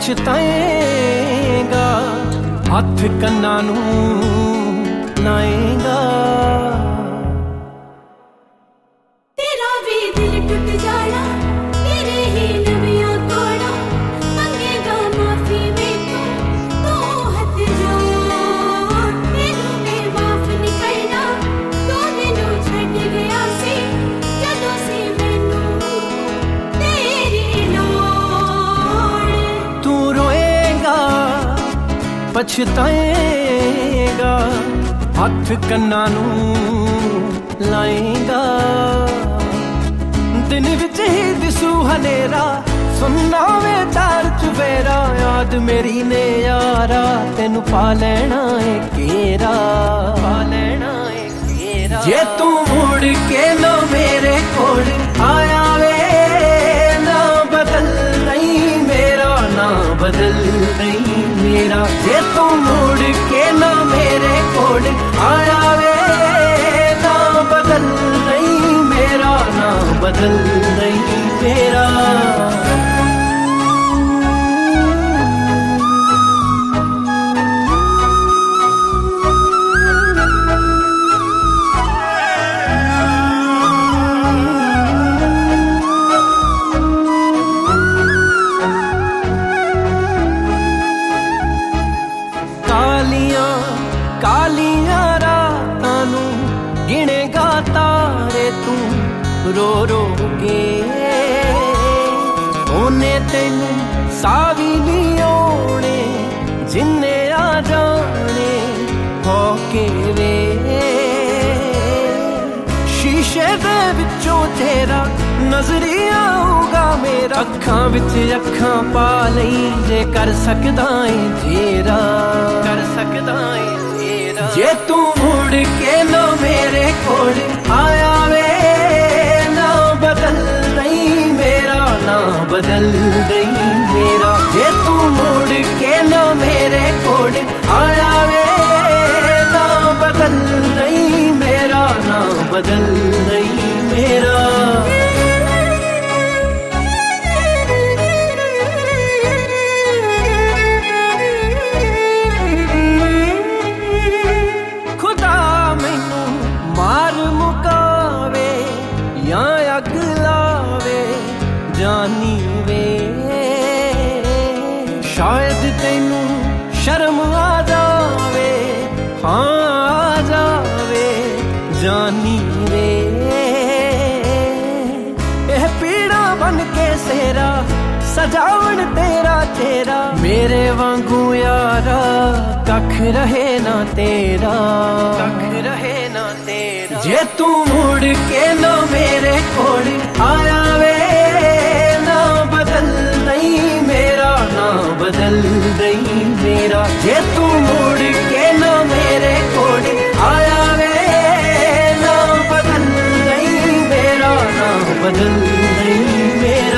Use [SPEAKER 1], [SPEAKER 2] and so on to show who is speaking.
[SPEAKER 1] पछताएगा, हथ कन्ना नू लाएगा।
[SPEAKER 2] तेरा भी दिल टूट जाना, तेरे ही नवियां तोड़ा, मंगेगा माफी मेरे तो हथ जोड़। तेनू मैं माफ नहीं करना, तो मैनू छड्ड गया सी जदों सी मैनू तेरी लोड़।
[SPEAKER 1] तू रोएगा पछताएगा, हथ कन्ना नू लाएगा। दिन विच ही दिसू हनेरा, सुनना वे तार चुफेरा। याद मेरी ने यारा, तेनू पा लेना है केरा, पा लेना है केरा। जे तू मुड़ के ना मेरे कोल आया वे, ना बदल नहीं मेरा, ना बदल नहीं मेरा। जे तू मुड़ के ना मेरे कोल आया वे, ना बदल नहीं मेरा, ना बदल नहीं मेरा। कालियां कालियां रातां नू गिनेगा तारे तू रो रो के। ओने तेनू सावी नहीं आने, जिन्ने आ जाने हो के वे। शीशे दे विचों तेरा नजरी आऊगा मेरा, अखां विच अखां पा लई जे कर सकदा है तेरा, कर सकदा है तेरा। जे तू मुड़ के ना मेरे कोल आया वे, ना बदल नहीं मेरा, ना बदल नहीं मेरा। जे तू मुड़ के ना मेरे कोल आया वे, ना बदल नहीं मेरा, ना बदल नहीं मेरा। खुदा मैनू मार मुकावे या अग लावे जानी वे, शायद तेनू शर्म आ जावे, हाँ आ जावे जानी वे। यह पीड़ा बन के सेरा सजावन तेरा चेहरा, मेरे वांगू यारा कख रहे ना तेरा, कख रहे ना तेरा। जे तू मुड़ के ना मेरे कोल आया वे, ना बदल नहीं मेरा, ना बदल नहीं मेरा। जे तू मुड़ के ना मेरे कोल आया वे, ना बदल नहीं मेरा, ना बदल नहीं मेरा।